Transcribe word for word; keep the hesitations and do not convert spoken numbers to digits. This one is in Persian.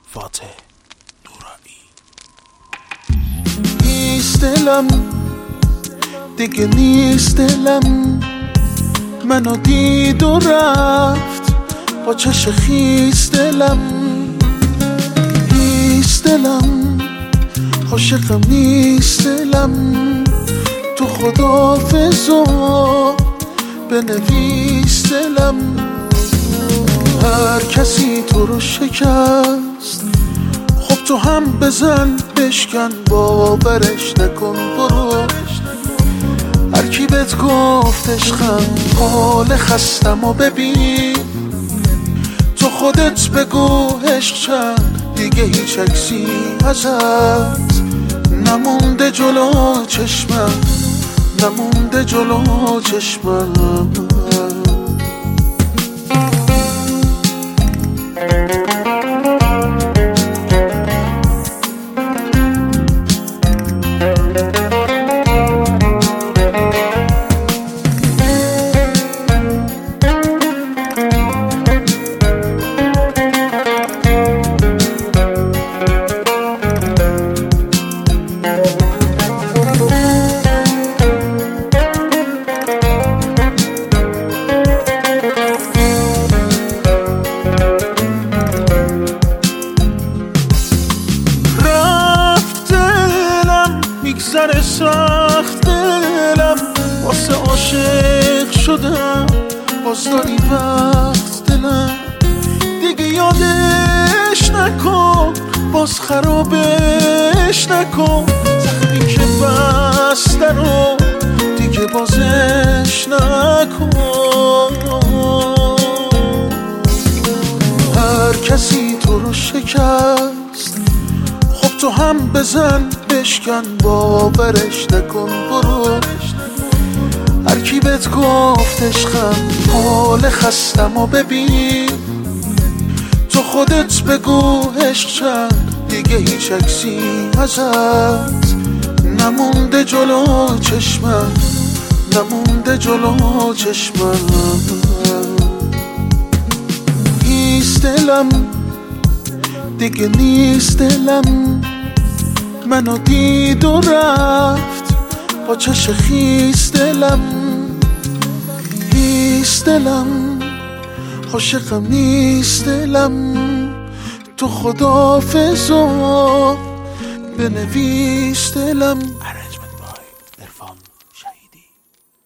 فاتح نورایی. نیست دلم دیگه، نیست دلم منو دید و رفت با چش خیس دلم. نیست دلم عاشقم، نیست دلم تو خداحافظا بنویس دلم. هر کسی تو رو شکست، خب تو هم بزن بشکن، باورش نکن برو. هر کی بهت گفت عشقم حال خستم و ببین، تو خودت بگو عشق چند دیگه هیچ عکسی ازت نمونده جلو چشمم، نمونده جلو چشمم. میگذره سخت دلم واسه عاشق شدم، باز داری وقت دلم دیگه یادش نکن، باز خرابش نکن. زخمی که بسته رو دیگه بازش نکن. هر کسی تو رو شکست، خب تو هم بزن بشکن، باورش نکن برو. هر کی بهت گفت عشقم حال خستم و ببین، تو خودت بگو عشق چند دیگه هیچ عکسی ازت نمونده جلو چشمم، نمونده جلو چشمم. نیست دلم دیگه، نیست دلم منو دید و رفت با چش خیس دلم. نیست دلم عاشقم، نیست دلم تو خداحافظا بنویس دلم.